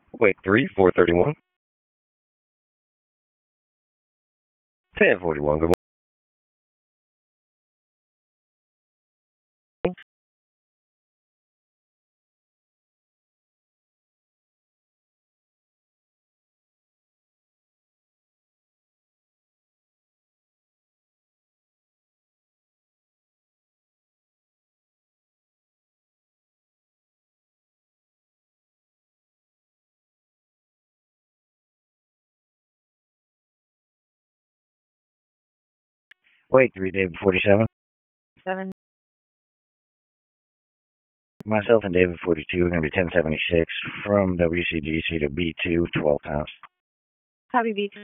Wait, 431. 1041. Good morning. Wait, 3 David 47. 7. Myself and David 42 are going to be 1076 from WCGC to B2, 12 pounds. Copy B2.